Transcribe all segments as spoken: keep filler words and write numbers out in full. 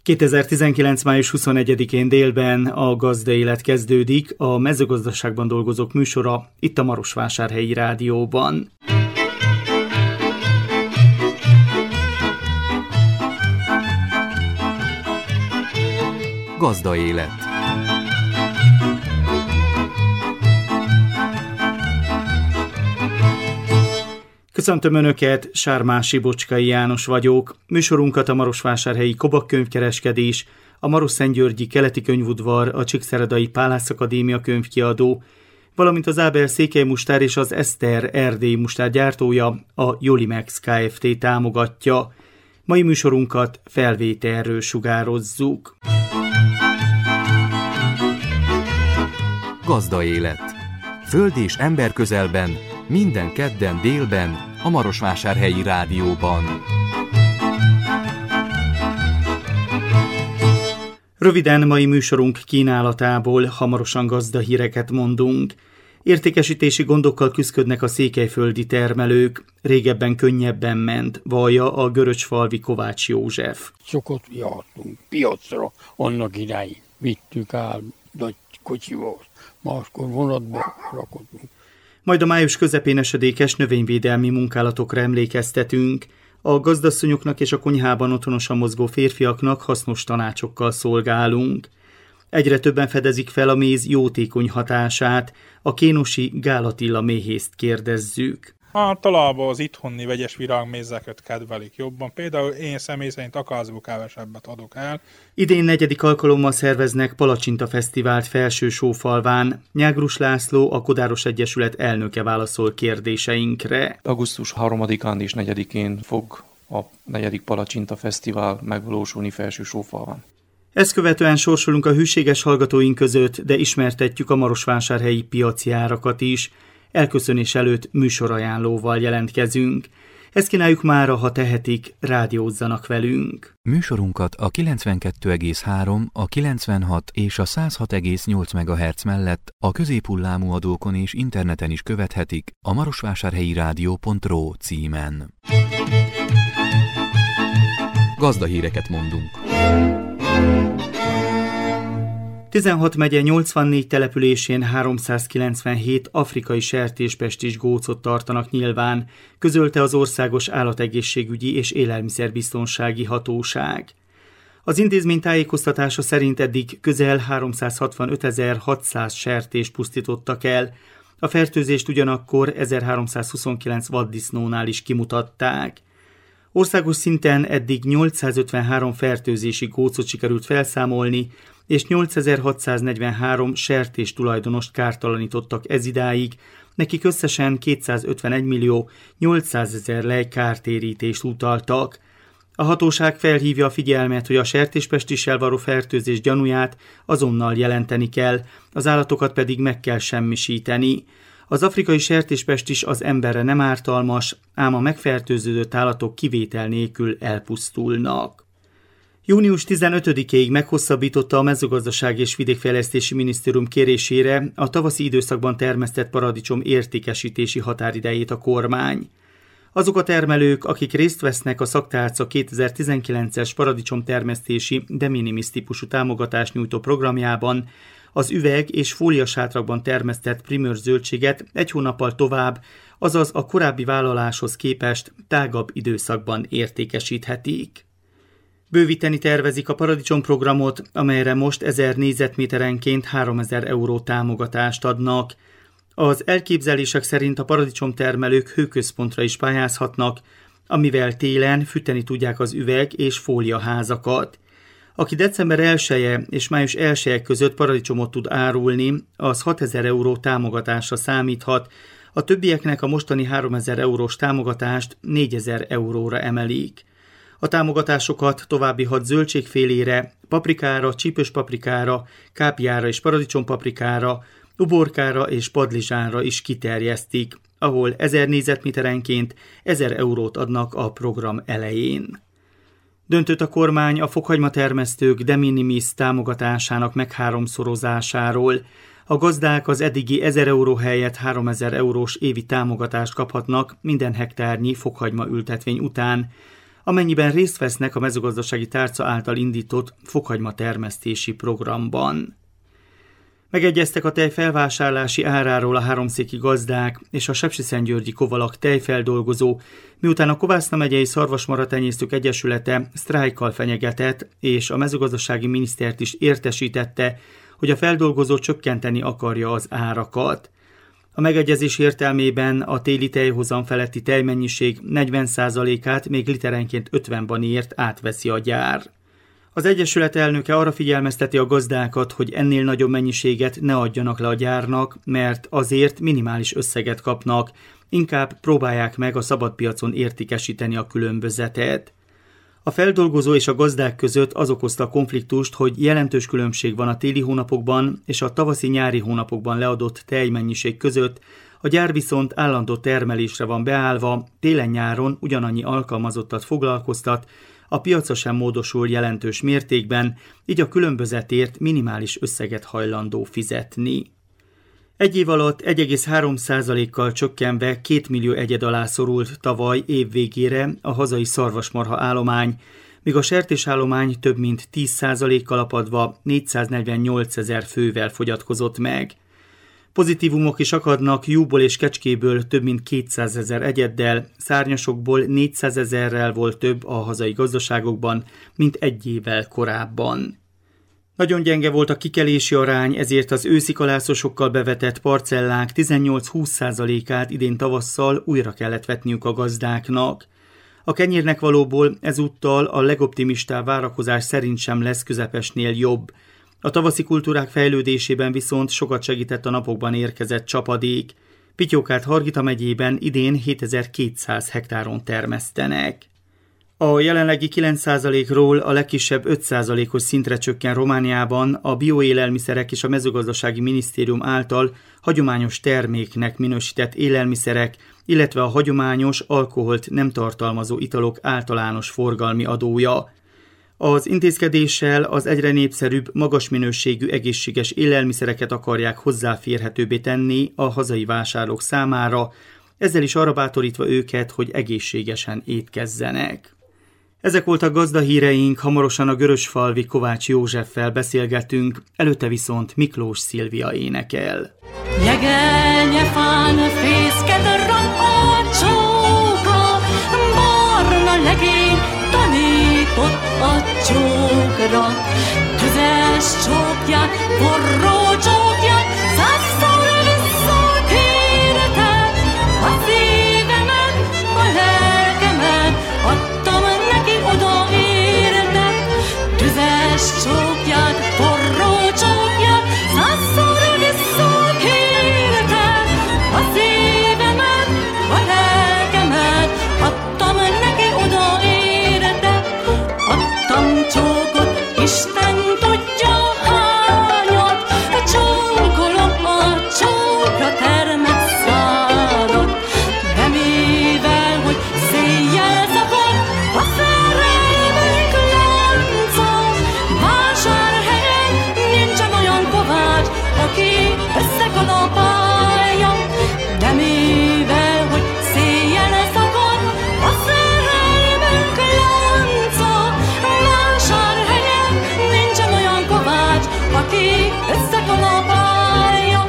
kétezer-tizenkilenc. május huszonegyedikén délben a Gazda Élet kezdődik, a mezőgazdaságban dolgozók műsora itt a Marosvásárhelyi Rádióban. Gazda Élet. Köszöntöm Önöket, Sármási Bocskai János vagyok. Műsorunkat a Marosvásárhelyi Kobak Könyvkereskedés, a Marosszentgyörgyi Keleti Könyvudvar, a Csíkszeredai Pálász Akadémia könyvkiadó, valamint az Ábel Székely Mustár és az Eszter erdélyi mustár gyártója, a Jolimex Kft. Támogatja. Mai műsorunkat felvételről sugározzuk. Gazda Élet. Föld és ember közelben, minden kedden délben, a Marosvásárhelyi Rádióban. Röviden mai műsorunk kínálatából hamarosan gazdahíreket mondunk. Értékesítési gondokkal küszködnek a székelyföldi termelők. Régebben könnyebben ment, vallja a göröcsfalvi Kovács József. Sokat jártunk piacra, annak idején vittük el nagy kocsival, máskor vonatba rakodtunk. Majd a május közepén esedékes növényvédelmi munkálatokra emlékeztetünk. A gazdasszonyoknak és a konyhában otthonosan mozgó férfiaknak hasznos tanácsokkal szolgálunk. Egyre többen fedezik fel a méz jótékony hatását. A kénosi Gál Attila méhészt kérdezzük. Általában az itthoni vegyes virágmézeket kedvelik jobban, például én személy szerint akázból kevesebbet adok el. Idén negyedik alkalommal szerveznek Palacsinta Fesztivált Felső-Sófalván. Nyágrus László, a Kodáros Egyesület elnöke válaszol kérdéseinkre. augusztus harmadikán és negyedikén fog a negyedik Palacsinta Fesztivál megvalósulni Felső-Sófalván. Ezt követően sorsolunk a hűséges hallgatóink között, de ismertetjük a marosvásárhelyi piaci árakat is. Elköszönés előtt műsorajánlóval jelentkezünk. Ezt kínáljuk mára, ha tehetik, rádiózzanak velünk. Műsorunkat a kilencvenkettő egész három, a kilencvenhat és a száz hat egész nyolc megahertz mellett a középhullámú adókon és interneten is követhetik a marosvásárhelyi rádió pont ro címen. Gazdahíreket mondunk. tizenhat megye nyolcvannégy településén háromszázkilencvenhét afrikai sertéspestis gócot tartanak nyilván, közölte az Országos Állategészségügyi és Élelmiszerbiztonsági Hatóság. Az intézmény tájékoztatása szerint eddig közel háromszázhatvanötezer-hatszáz sertést pusztítottak el, a fertőzést ugyanakkor ezerháromszázhuszonkilenc vaddisznónál is kimutatták. Országos szinten eddig nyolcszázötvenhárom fertőzési gócot sikerült felszámolni, és nyolcezer-hatszáznegyvenhárom sertés tulajdonost kártalanítottak ezidáig, nekik összesen kétszázötvenegy millió nyolcszázezer lej kártérítést utaltak. A hatóság felhívja a figyelmet, hogy a sertéspestissel való fertőzés gyanúját azonnal jelenteni kell, az állatokat pedig meg kell semmisíteni. Az afrikai sertéspestis az emberre nem ártalmas, ám a megfertőződött állatok kivétel nélkül elpusztulnak. június tizenötödikéig meghosszabbította a Mezőgazdaság és Vidékfejlesztési Minisztérium kérésére a tavaszi időszakban termesztett paradicsom értékesítési határidejét a kormány. Azok a termelők, akik részt vesznek a Szaktárca kétezer-tizenkilences paradicsomtermesztési de minimis típusú támogatást nyújtó programjában, az üveg- és fóliasátrakban termesztett primőr zöldséget egy hónappal tovább, azaz a korábbi vállaláshoz képest tágabb időszakban értékesíthetik. Bővíteni tervezik a paradicsomprogramot, amelyre most ezer négyzetméterenként háromezer euró támogatást adnak. Az elképzelések szerint a paradicsomtermelők hőközpontra is pályázhatnak, amivel télen fűteni tudják az üveg- és fóliaházakat. Aki december elseje és május elseje között paradicsomot tud árulni, az hatezer euró támogatásra számíthat, a többieknek a mostani háromezer eurós támogatást négyezer euróra emelik. A támogatásokat további hat zöldségfélére, paprikára, csípős paprikára, kápiára és paradicsompaprikára, uborkára és padlizsánra is kiterjesztik, ahol ezer négyzetméterenként ezer eurót adnak a program elején. Döntött a kormány a fokhagymatermesztők de minimis támogatásának megháromszorozásáról. A gazdák az eddigi ezer euró helyett háromezer eurós évi támogatást kaphatnak minden hektárnyi fokhagyma ültetvény után, amennyiben részt vesznek a mezőgazdasági tárca által indított fokhagyma termesztési programban. Megegyeztek a tej felvásárlási áráról a háromszéki gazdák és a sepsiszentgyörgyi Kovalak tejfeldolgozó, miután a Kovászna megyei Szarvasmarha Tenyésztők Egyesülete sztrájkkal fenyegetett, és a mezőgazdasági minisztert is értesítette, hogy a feldolgozó csökkenteni akarja az árakat. A megegyezés értelmében a téli tejhozam feletti tejmennyiség negyven százalékát még literenként ötven banért átveszi a gyár. Az Egyesület elnöke arra figyelmezteti a gazdákat, hogy ennél nagyobb mennyiséget ne adjanak le a gyárnak, mert azért minimális összeget kapnak, inkább próbálják meg a szabadpiacon értékesíteni a különbözetet. A feldolgozó és a gazdák között az okozta a konfliktust, hogy jelentős különbség van a téli hónapokban és a tavaszi-nyári hónapokban leadott tejmennyiség között, a gyár viszont állandó termelésre van beállva, télen-nyáron ugyanannyi alkalmazottat foglalkoztat, a piaca sem módosul jelentős mértékben, így a különbözetért minimális összeget hajlandó fizetni. Egy év alatt egy egész három százalékkal csökkenve két millió egyed alá szorult tavaly év végére a hazai szarvasmarha állomány, míg a sertésállomány több mint tíz százalékkal apadva négyszáznegyvennyolcezer fővel fogyatkozott meg. Pozitívumok is akadnak, Júból és Kecskéből több mint kétszázezer egyeddel, szárnyasokból négyszázezerrel volt több a hazai gazdaságokban, mint egy évvel korábban. Nagyon gyenge volt a kikelési arány, ezért az őszi kalászosokkal bevetett parcellák tizennyolc-húsz százalékát idén tavasszal újra kellett vetniük a gazdáknak. A kenyérnek valóból ezúttal a legoptimistább várakozás szerint sem lesz közepesnél jobb. A tavaszi kultúrák fejlődésében viszont sokat segített a napokban érkezett csapadék. Pittyókát-Hargita megyében idén hétezer-kétszáz hektáron termesztenek. A jelenlegi kilenc százalékról a legkisebb öt százalékos szintre csökken Romániában a bioélelmiszerek és a mezőgazdasági minisztérium által hagyományos terméknek minősített élelmiszerek, illetve a hagyományos, alkoholt nem tartalmazó italok általános forgalmi adója. Az intézkedéssel az egyre népszerűbb, magas minőségű egészséges élelmiszereket akarják hozzáférhetőbbé tenni a hazai vásárlók számára, ezzel is arra bátorítva őket, hogy egészségesen étkezzenek. Ezek voltak gazdahíreink, hamarosan a görösfalvi Kovács Józseffel beszélgetünk, előtte viszont Miklós Szilvia énekel. Jegelnyefán fészket rak a csóka, barna legény tanított a csókra. Tüzes csókját, forró csókját, százszor visszakértem, a szívemet, a lelkemet, adtam neki odaértem. Tüzes csókját, forró csókját, százszor visszakértem, a szívemet, a lelkemet, adtam neki odaértem. Adtam csókot, Isten tudja hányat, csókolom a csókra termett szárat. De mivel, hogy széjjel szakad a szerelmünk lánca, vásárhelyen nincsen olyan kovács, aki összekalapálja. De mivel, hogy széjjel szakad a szerelmünk lánca, vásárhelyen nincsen olyan kovács, aki összekalapálja.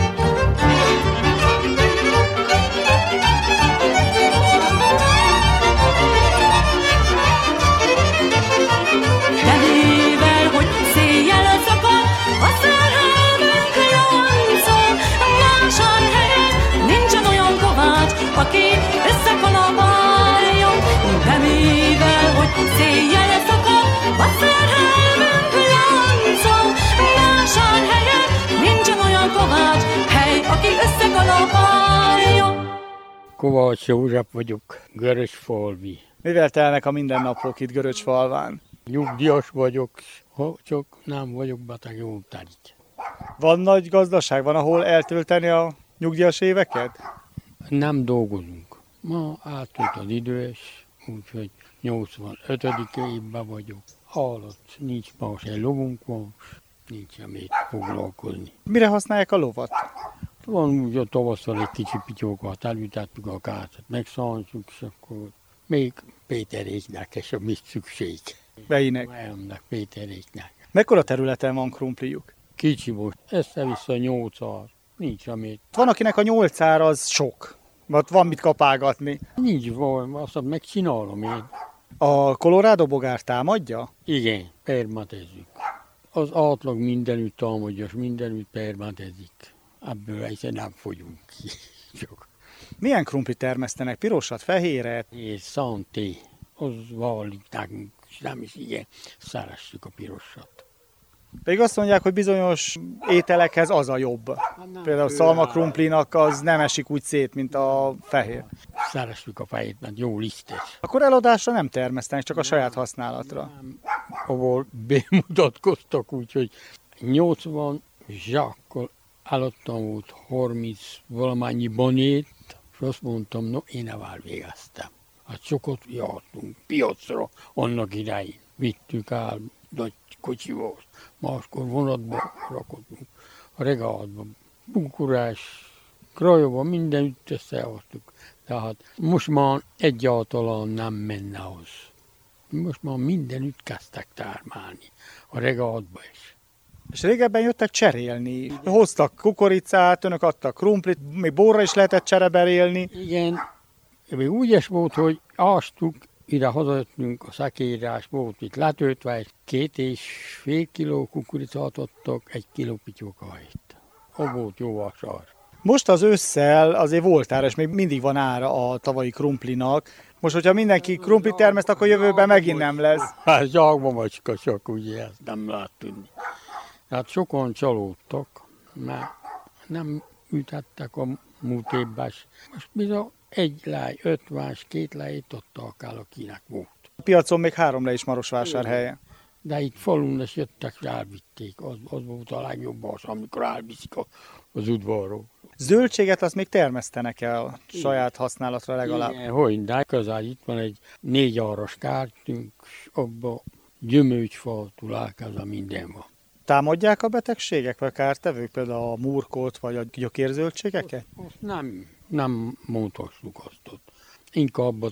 De mivel, hogy széjjel szakad a szerelmünk lánca, vásárhelyen nincsen olyan kovács, aki összekalapálja. De mivel, hogy széjjel szakad a szerelmünk lánca, vásárhelyen nincsen olyan kovács, hely, aki összekalapálja. Kovács József vagyok, Görösfalvi. Mivel telnek a mindennapok itt Göröcsfalván? Nyugdíjas vagyok, ha csak nem vagyok beteg, jól telik. Van nagy gazdaság, van ahol eltölteni a nyugdíjas éveket? Nem dolgozunk. Ma átült az idő, úgyhogy nyolcvanötödik évben vagyok. Alatt nincs más, egy lovunk van, nincs mit foglalkozni. Mire használják a lovat? Van úgy a tavasszal egy kicsi pityókat, elültettük a kátat, megszáncsuk, és akkor még Péteréknek, és a mit szükség. Beinek. Olyannak Péteréknek. Mekkora területen van krumpliuk? Kicsi most, össze-vissza nyolcszor, nincs amit. Van, akinek a nyolcár az sok, mert van mit kapálgatni. Nincs valami, azt megcsinálom én. A Colorado bogár támadja? Igen, permatezik. Az átlag mindenütt támadja, és mindenütt permatezik. Ebből egyszer nem fogyunk ki. Csak. Milyen krumplit termesztenek? Pirosat, fehéret? És szanté, az válik nekünk, és nem is igen, szeressük a pirosat. Pedig azt mondják, hogy bizonyos ételekhez az a jobb. Például a szalmakrumplinak az nem esik úgy szét, mint a fehér. Szeressük a fejét, mert jó lisztes. Akkor eladásra nem termesztenek, csak a saját használatra. Ahol bemutatkoztak, úgyhogy nyolcvan zsákkal eladtam volt harminc valamennyi banét, és azt mondtam, no, én nem végeztem. Hát sokat jártunk piacra annak idején. Vittük el nagy kocsival, máskor vonatba rakodtunk, a regálban, bunkurás, Krajova, mindenütt összeadtuk. Tehát most már egyáltalán nem menne az. Most már mindenütt kezdtek tármálni, a regálba is. És régebben jöttek cserélni. Hoztak kukoricát, önök adtak krumplit, még borra is lehetett csereberélni. Igen, még úgy volt, hogy ástuk, ide hazajöttünk, a szekérás volt itt letöltve, egy két és fél kiló kukoricát adtak, egy kiló pityókajt. A volt jó vasár. Most az ősszel azért volt ára, és még mindig van ára a tavalyi krumplinak. Most, hogyha mindenki krumplit termeszt, akkor jövőben megint nem lesz. Hát zsákba macska csak, ugye, ezt nem lehet tudni. Hát sokan csalódtak, mert nem ütettek a múlt évben. Most bizony egy láj, öt vás, két lájt adtak el, akinek volt. A piacon még három le is Marosvásárhelyen. De itt falun is jöttek, és elvitték. Az, az volt a legjobb az, amikor elviszik az udvarról. Zöldséget azt még termesztenek el saját használatra legalább. Igen, hogy, de közel itt van egy négy arras kártyünk, és abban gyümölcsfa, tulálkáza, minden van. Támadják a betegségek vagy kártevők, például a murkót vagy a gyökérzöldségeket? Azt, azt nem, nem mondhassuk azt ott. Inkább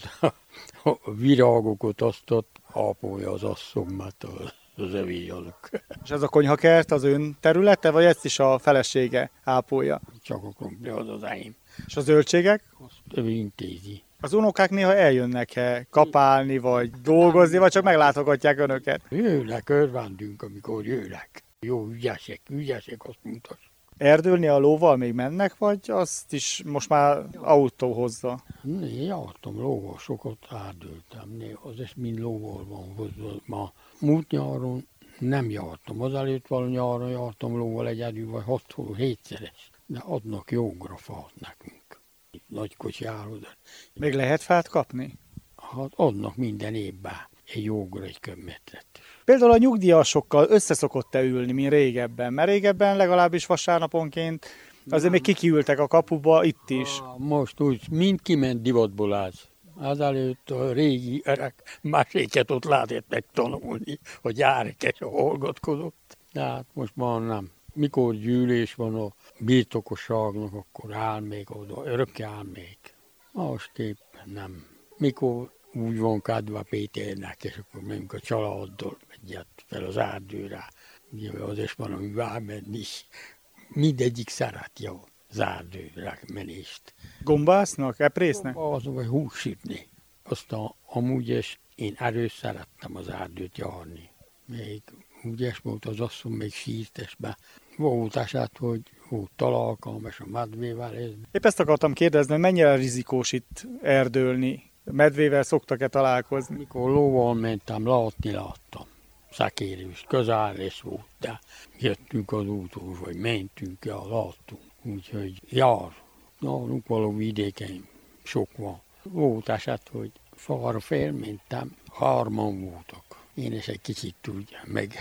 a virágokat azt ott ápolja az asszony, mert az övé azok. És ez a konyhakert az ön területe, vagy ezt is a felesége ápolja? Csak a krumpli az az enyém. És a zöldségek? Azt ő intézi. Az unokák néha eljönnek-e kapálni, vagy dolgozni, vagy csak meglátogatják önöket? Jönnek, örvendünk, amikor jönnek. Jó, ügyesek, ügyesek, azt mutas. Erdőlni a lóval még mennek, vagy azt is most már autó hozza? Né, jártam lóval, sokat árdültem. Né, az is mind lóval van hozva. Ma múlt nyáron nem jártam. Az előtt való nyáron jártam lóval egyedül, vagy hat hétszeres. De adnak jó grafát nekünk. Nagy kocsiához. Még lehet fát kapni? Hát adnak minden évben egy jógra egy kömmetret. Például a nyugdíjasokkal összeszokott-e ülni, mint régebben? Mert régebben legalábbis vasárnaponként azért még kikiültek a kapuba, itt is. Most úgy, mind kiment divatból az. Az előtt a régi öreg máséket ott lehetett megtanulni, hogy járekes a hallgatkozott. De hát most már nem. Mikor gyűlés van a birtokosságnak, akkor áll még oda, örökké áll még. Másképp nem. Mikor úgy van kedve Péternek, és akkor megyünk a családdal, egyet fel az erdőre. Ugye az is van, ami vámenni is. Mindegyik szereti az erdőre menést. Gombásznak, eprésznek? Az vagy húsítni. Aztán amúgy is én erős szerettem az erdőt járni. Még úgy volt az asszony, még sírtesbe. Volt eset, hogy volt találkalmas a medvével. Épp ezt akartam kérdezni, hogy mennyire rizikós itt erdőlni? Medvével szoktak-e találkozni? Mikor lóval mentem, látni láttam. Szekérős, közállés volt, de jöttünk az úton, vagy mentünk el, láttunk. Úgyhogy jár. Nálunk való vidéken sok van. Volt eset, hogy falra felmentem, hárman voltak. Én is egy kicsit úgy meg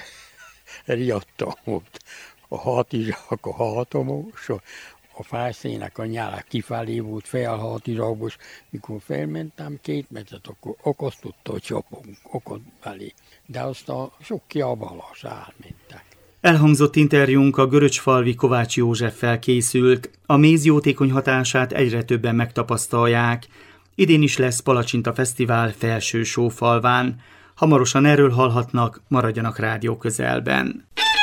riadtam ott. A hátizsák a hátamon, a felszínek a nyála kifelé volt felhátizsákos. Mikor felmentem két metret, akkor akasztotta a csapunk, akad belé. De aztán sok kiabálás elmentek. Elhangzott interjúnk a göröcsfalvi Kovács Józseffel készült. A méz jótékony hatását egyre többen megtapasztalják. Idén is lesz Palacsinta Fesztivál Felső-Sófalván. Hamarosan erről hallhatnak, maradjanak rádió közelben.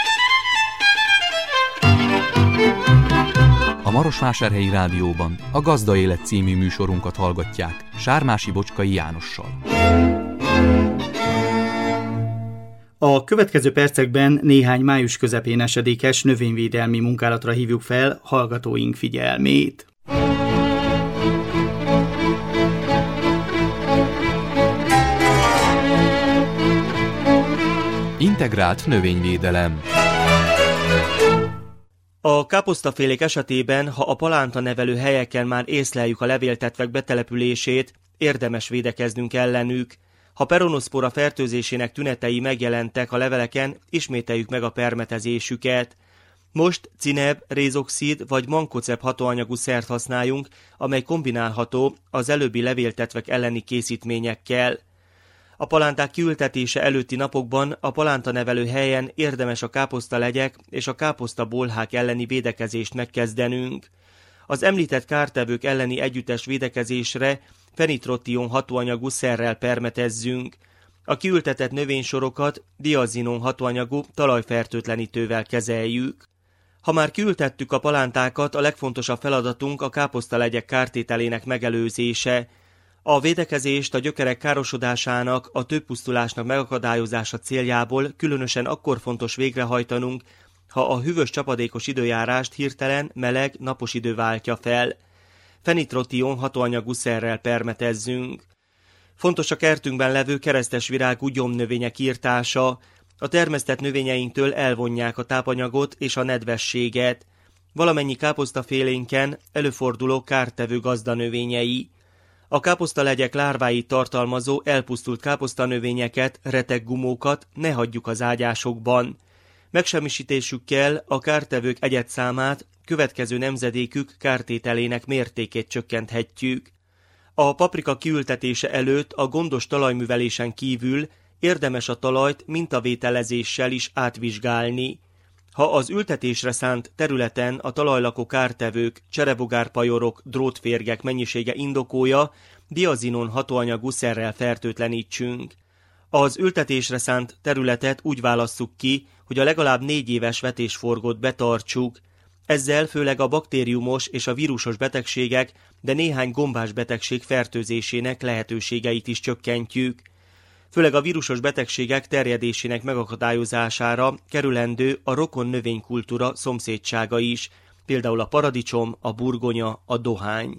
A Marosvásárhelyi Rádióban a Gazda Élet című műsorunkat hallgatják Sármási Bocskai Jánossal. A következő percekben néhány május közepén esedékes növényvédelmi munkálatra hívjuk fel hallgatóink figyelmét. Integrált növényvédelem. A káposztafélék esetében, ha a palánta nevelő helyeken már észleljük a levéltetvek betelepülését, érdemes védekeznünk ellenük. Ha peronoszpora fertőzésének tünetei megjelentek a leveleken, ismételjük meg a permetezésüket. Most cineb, rézoxid vagy mankoceb hatóanyagú szert használjunk, amely kombinálható az előbbi levéltetvek elleni készítményekkel. A palánták kiültetése előtti napokban a palántanevelő helyen érdemes a káposztalegyek és a káposztabolhák elleni védekezést megkezdenünk. Az említett kártevők elleni együttes védekezésre fenitrottion hatóanyagú szerrel permetezzünk. A kiültetett növénysorokat diazinon hatóanyagú talajfertőtlenítővel kezeljük. Ha már kiültettük a palántákat, a legfontosabb feladatunk a káposztalegyek kártételének megelőzése. A védekezést a gyökerek károsodásának, a többpusztulásnak megakadályozása céljából különösen akkor fontos végrehajtanunk, ha a hűvös csapadékos időjárást hirtelen, meleg, napos idő váltja fel. Fenitrottion hatóanyagú szerrel permetezzünk. Fontos a kertünkben levő keresztes virágú gyomnövények írtása. A termesztett növényeinktől elvonják a tápanyagot és a nedvességet. Valamennyi káposztafélénken előforduló kártevő gazdanövényei. A káposztalegyek lárváit tartalmazó elpusztult káposztanövényeket, reteggumókat ne hagyjuk az ágyásokban. Megsemmisítésükkel a kártevők egyedszámát, következő nemzedékük kártételének mértékét csökkenthetjük. A paprika kiültetése előtt a gondos talajművelésen kívül érdemes a talajt mintavételezéssel is átvizsgálni. Ha az ültetésre szánt területen a talajlakó kártevők, cserebogárpajorok, drótférgek mennyisége indokolja, diazinon hatóanyagú szerrel fertőtlenítsünk. Az ültetésre szánt területet úgy válasszuk ki, hogy a legalább négy éves vetésforgót betartsuk. Ezzel főleg a baktériumos és a vírusos betegségek, de néhány gombás betegség fertőzésének lehetőségeit is csökkentjük. Főleg a vírusos betegségek terjedésének megakadályozására kerülendő a rokon növénykultúra szomszédsága is, például a paradicsom, a burgonya, a dohány.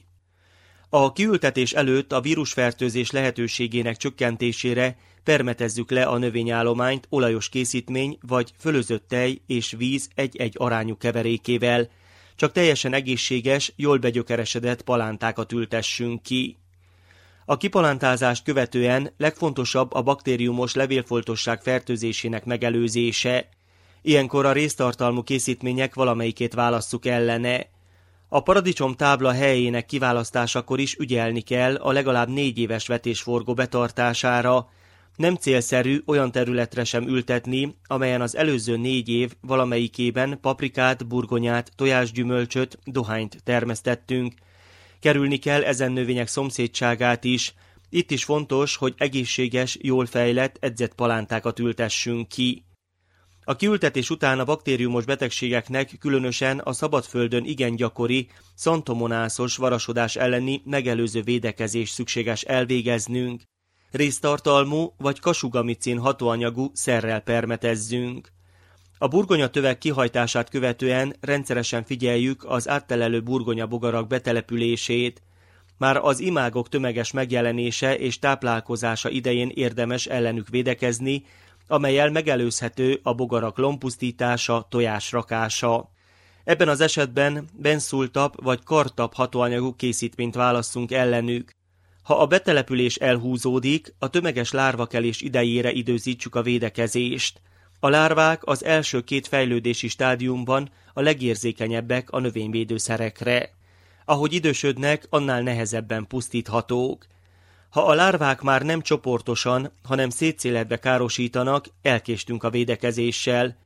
A kiültetés előtt a vírusfertőzés lehetőségének csökkentésére permetezzük le a növényállományt olajos készítmény vagy fölözött tej és víz egy-egy arányú keverékével. Csak teljesen egészséges, jól begyökeresedett palántákat ültessünk ki. A kipalántázást követően legfontosabb a baktériumos levélfoltosság fertőzésének megelőzése. Ilyenkor a réztartalmú készítmények valamelyikét válasszuk ellene. A paradicsom tábla helyének kiválasztásakor is ügyelni kell a legalább négy éves vetésforgó betartására. Nem célszerű olyan területre sem ültetni, amelyen az előző négy év valamelyikében paprikát, burgonyát, tojásgyümölcsöt, dohányt termesztettünk. Kerülni kell ezen növények szomszédságát is. Itt is fontos, hogy egészséges, jól fejlett, edzett palántákat ültessünk ki. A kiültetés után a baktériumos betegségeknek, különösen a szabadföldön igen gyakori, szantomonászos varasodás elleni megelőző védekezés szükséges elvégeznünk. Réztartalmú vagy kasugamicin hatóanyagú szerrel permetezzünk. A burgonyatövek kihajtását követően rendszeresen figyeljük az áttelelő burgonyabogarak betelepülését. Már az imágok tömeges megjelenése és táplálkozása idején érdemes ellenük védekezni, amellyel megelőzhető a bogarak lombpusztítása, tojásrakása. Ebben az esetben benzultap vagy kartap hatóanyagú készítményt válasszunk ellenük. Ha a betelepülés elhúzódik, a tömeges lárvakelés idejére időzítsük a védekezést. A lárvák az első két fejlődési stádiumban a legérzékenyebbek a növényvédőszerekre. Ahogy idősödnek, annál nehezebben pusztíthatók. Ha a lárvák már nem csoportosan, hanem szétszéledve károsítanak, elkéstünk a védekezéssel.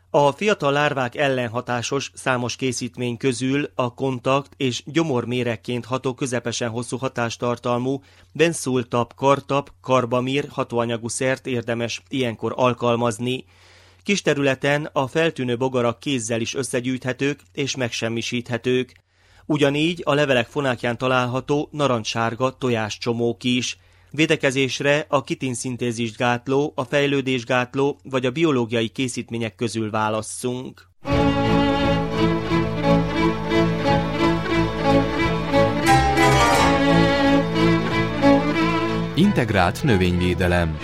A fiatal lárvák ellenhatásos számos készítmény közül a kontakt és gyomorméregként ható közepesen hosszú hatástartalmú benzultap, kartap, karbamír hatóanyagú szert érdemes ilyenkor alkalmazni. Kis területen a feltűnő bogarak kézzel is összegyűjthetők és megsemmisíthetők. Ugyanígy a levelek fonákján található narancssárga tojáscsomók is. Védekezésre a kitinszintézist gátló, a fejlődésgátló vagy a biológiai készítmények közül válasszunk. Integrált növényvédelem.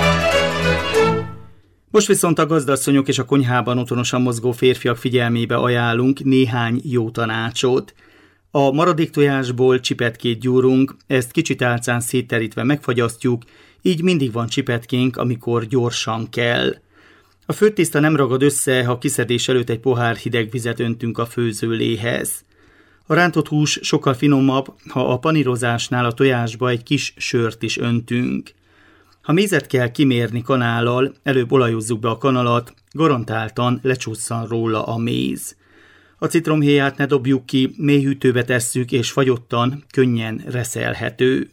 Most viszont a gazdasszonyok és a konyhában otthonosan mozgó férfiak figyelmébe ajánlunk néhány jó tanácsot. A maradék tojásból csipetkét gyúrunk, ezt kicsit álcán szétterítve megfagyasztjuk, így mindig van csipetkénk, amikor gyorsan kell. A főtészta nem ragad össze, ha kiszedés előtt egy pohár hideg vizet öntünk a főzőléhez. A rántott hús sokkal finomabb, ha a panírozásnál a tojásba egy kis sört is öntünk. Ha mézet kell kimérni kanállal, előbb olajozzuk be a kanalat, garantáltan lecsusszan róla a méz. A citromhéját ne dobjuk ki, mély hűtőbe tesszük, és fagyottan, könnyen reszelhető.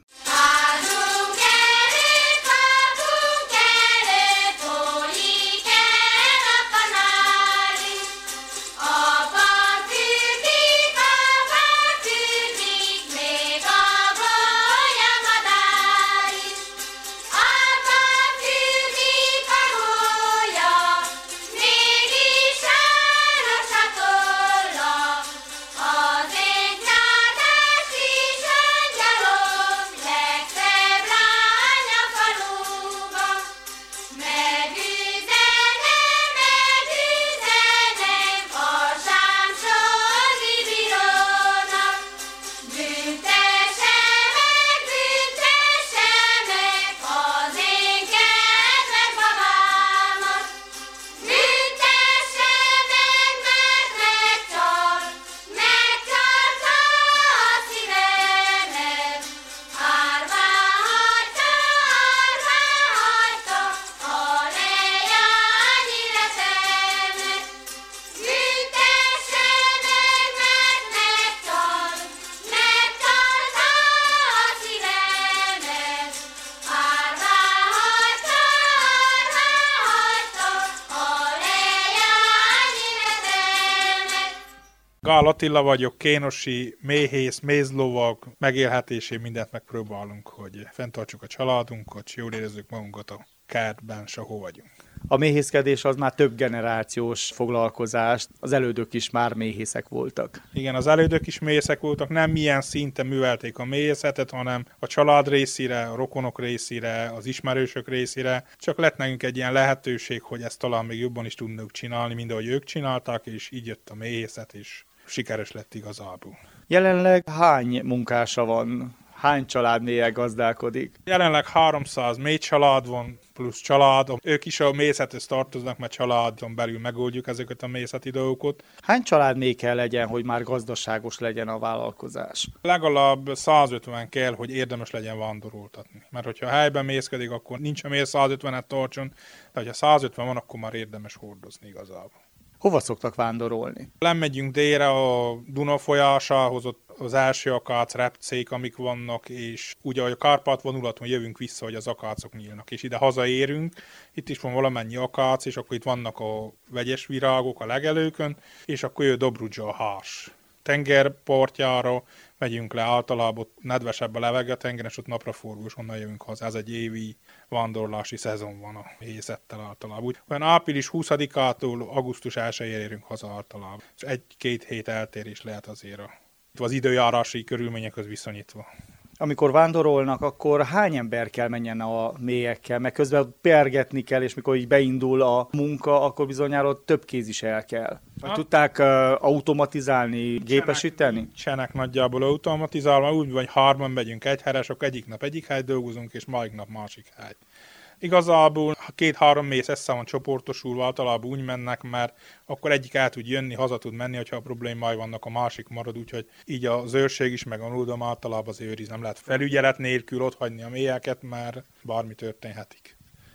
Gál Attila vagyok, kénosi, méhész, mézlovag, megélhetésén mindent megpróbálunk, hogy fenntartsuk a családunkat, és jól érezzük magunkat a kertben, s ahol vagyunk. A méhészkedés az már több generációs foglalkozás, az elődök is már méhészek voltak. Igen, az elődök is méhészek voltak, nem milyen szinten művelték a méhészetet, hanem a család részére, a rokonok részére, az ismerősök részére. Csak lett nekünk egy ilyen lehetőség, hogy ezt talán még jobban is tudnunk csinálni, mint ahogy ők csinálták, és így jött a méhészet, és sikeres lett igazából. Jelenleg hány munkása van? Hány családnél gazdálkodik? Jelenleg háromszáz mély család van, plusz család. Ők is a méhészethez tartoznak, mert családon belül megoldjuk ezeket a méhészeti dolgokat. Hány családné kell legyen, hogy már gazdaságos legyen a vállalkozás? Legalább százötven kell, hogy érdemes legyen vándoroltatni. Mert hogyha helyben mészkedik, akkor nincs a miért százötvenet tartson, de ha százötven van, akkor már érdemes hordozni igazából. Hova szoktak vándorolni? Lemegyünk délre a Duna folyásához, ott az első akác, repcék, amik vannak, és ugye, ahogy a Kárpát vonulaton jövünk vissza, hogy az akácok nyílnak, és ide hazaérünk, itt is van valamennyi akác, és akkor itt vannak a vegyes virágok a legelőkön, és akkor jön Dobrudzsa a hárs. Tengerpartjára megyünk le, általában nedvesebb a levegő a tengeren, és ott napraforgó, és onnan jövünk haza. Ez egy évi vándorlási szezon van a méhészettel általában. Úgy, olyan április huszadikától augusztus elsejére érünk haza általában. És egy-két hét eltérés lehet azért az időjárási körülményekhez viszonyítva. Amikor vándorolnak, akkor hány ember kell menjen a méhekkel, meg közben pergetni kell, és mikor így beindul a munka, akkor bizonyára több kéz is el kell. Hát, tudták uh, automatizálni, gépesíteni? Nincsenek nagyjából automatizálva, úgy vagy hárman megyünk egy helyre, akkor egyik nap egyik hely dolgozunk, és másik nap másik hely. Igazából két-három mész össze van csoportosulva, általában úgy mennek, mert akkor egyik el tud jönni, haza tud menni, hogyha a problémái vannak, a másik marad, úgyhogy így az őrség is, meg a nuldom általában az őriz. Nem lehet felügyelet nélkül otthagyni a méheket, mert bármi történhetik.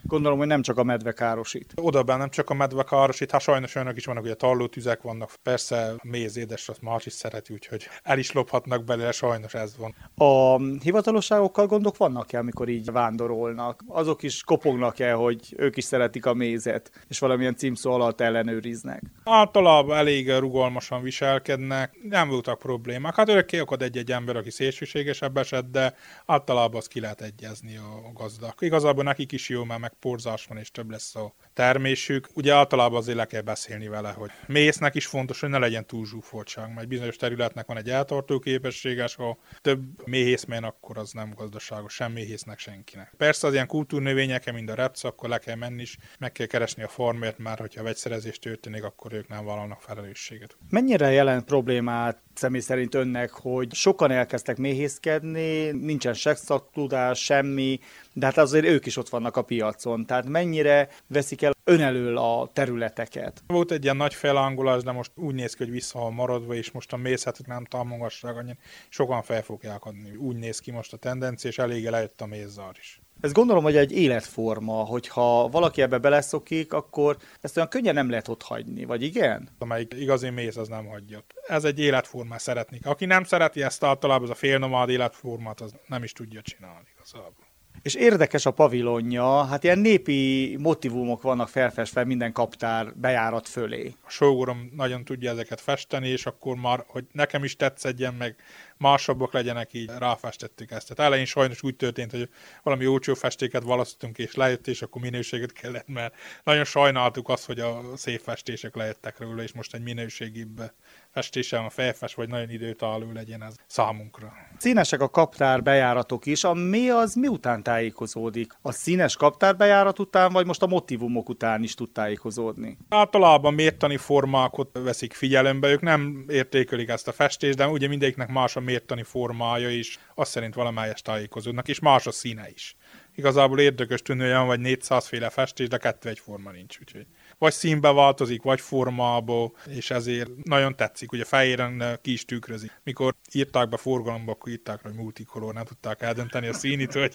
Gondolom, hogy nem csak a medve károsít. Odaben nem csak a medve károsít, hát sajnos olyanok is vannak, hogy a tallótüzek vannak. Persze a méz édes, azt más is szereti, úgyhogy el is lophatnak belőle, sajnos ez van. A hivatalosságokkal gondok vannak-e, amikor így vándorolnak? Azok is kopognak-e, hogy ők is szeretik a mézet, és valamilyen címszó alatt ellenőriznek? Általában elég rugalmasan viselkednek, nem voltak problémák. Hát örökké akad egy-egy ember, aki szélsőségesebb eset, de általában azt ki lehet egyezni a gazdag. Igazából nekik is jó, mert meg porzás van, és több lesz a termésük. Ugye általában azért le kell beszélni vele, hogy méhésznek is fontos, hogy ne legyen túl zsúfoltság, mert bizonyos területnek van egy eltartó képességes, ha több méhész mén, akkor az nem gazdaságos, sem méhésznek, senkinek. Persze az ilyen kultúrnövényeken, mint a repc, akkor le kell menni is, meg kell keresni a farmért, mert hogyha vegyszerezés történik, akkor ők nem vállalnak felelősséget. Mennyire jelent problémát személy szerint önnek, hogy sokan elkezdtek méhészkedni, nincsen se szaktudás, semmi, de hát azért ők is ott vannak a piacon. Tehát mennyire veszik el ön elől a területeket? Volt egy ilyen nagy felángolás, de most úgy néz ki, hogy vissza van maradva, és most a mézhetet nem támogassák annyira. Sokan fel fogják adni. Úgy néz ki most a tendencia, és eléggé lejött a mézzár is. Ez gondolom, hogy egy életforma, hogyha valaki ebbe beleszokik, akkor ezt olyan könnyen nem lehet ott hagyni, vagy igen? Amelyik igazi méz, az nem hagyja. Ez egy életformát szeretnék. Aki nem szereti ezt általában, az a félnomád életformát, az nem is tudja csinálni igazából. És érdekes a pavilonja, hát ilyen népi motívumok vannak felfestve minden kaptár bejárat fölé. A sógorom nagyon tudja ezeket festeni, és akkor már, hogy nekem is tetszedjen, meg másabbak legyenek, így ráfestettük ezt. Tehát elején sajnos úgy történt, hogy valami olcsó festéket választottunk, és lejött, és akkor minőséget kellett, mert nagyon sajnáltuk azt, hogy a szép festések lejöttek róla, és most egy minőségibb festéssel a felfest, vagy nagyon időtálló legyen ez számunkra. Színesek a kaptár bejáratok is, a mi az miután tájékozódik? A színes kaptár bejárat után, vagy most a motívumok után is tud tájékozódni? Általában mértani formákat veszik figyelembe, ők nem értékelik ezt a festést, de ugye mindegyiknek más a mértani formája is, azt szerint valamelyest tájékozódnak, és más a színe is. Igazából érdekes tűnő, olyan vagy négyszáz féle festés, de kettő egyforma nincs, úgyhogy vagy színbe változik, vagy formába, és ezért nagyon tetszik, ugye fehéren ki is tükrözik. Mikor írták be forgalomba, akkor írták, hogy multicolor, nem tudták eldönteni a színit, hogy,